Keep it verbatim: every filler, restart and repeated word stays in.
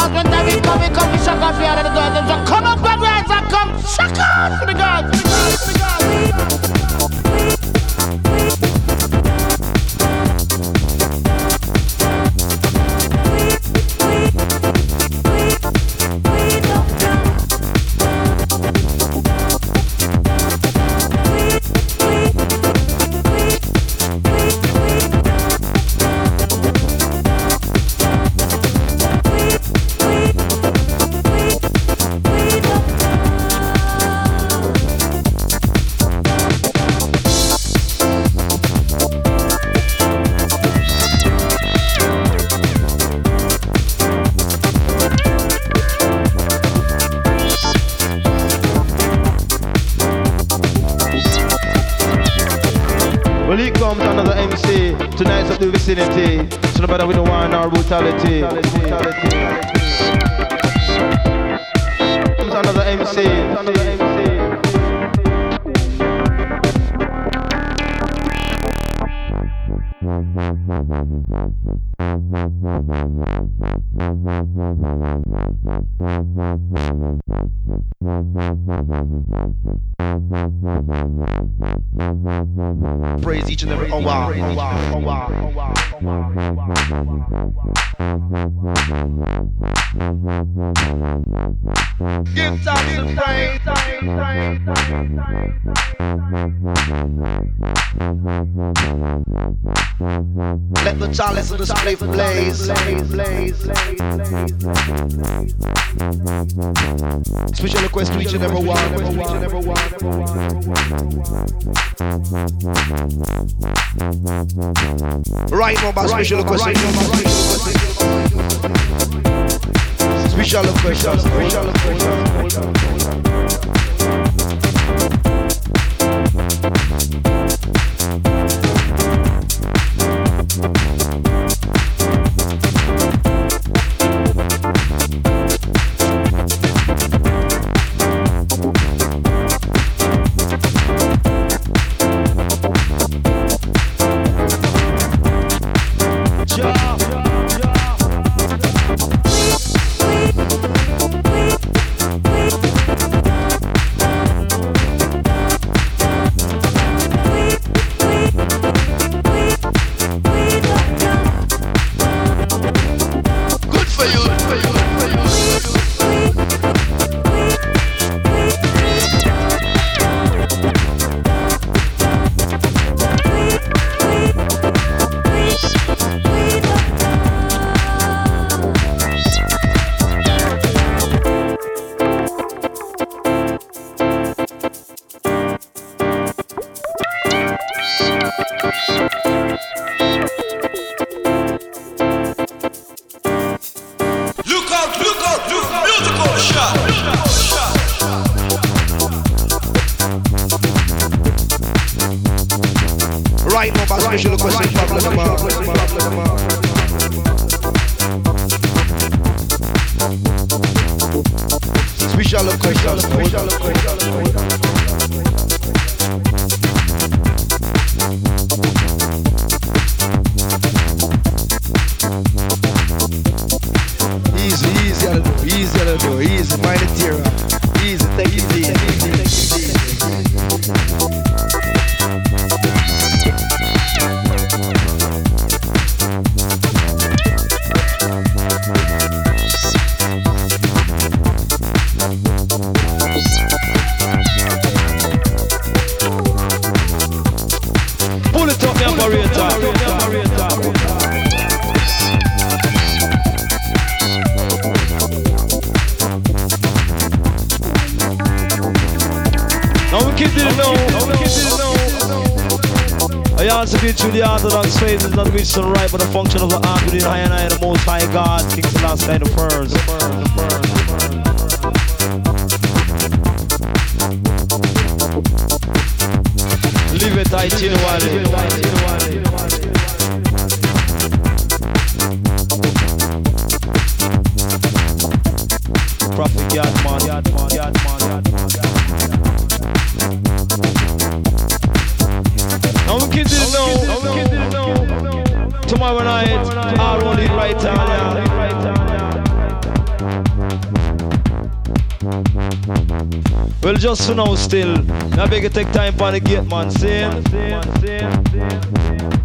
Because when time we come, we come to shock off here and the girls, them just come up and rise and come shock off for the girls, for the girls, for the girls. Tonight's up the vicinity, so no matter we don't want our brutality. Comes another M C. Praise each and every oh wow, oh wow, oh wow, oh wow, oh wow. Give thanks and praise, let the chalice of the spliff blaze. Special request to each and every one. Right now, by special request. Special request. Special request. To the Orthodox faith is not reached and right, but a function of the art within high and high, the most high God, King Selassie the first. Leave it, I tell you what Prophet Yadman, Yadman, Yadman, Yadman. Now we kids didn't know. Tomorrow night, I'll roll it right down, yeah. just for now still. I beg you take time for the gate, man. See? See? See? See?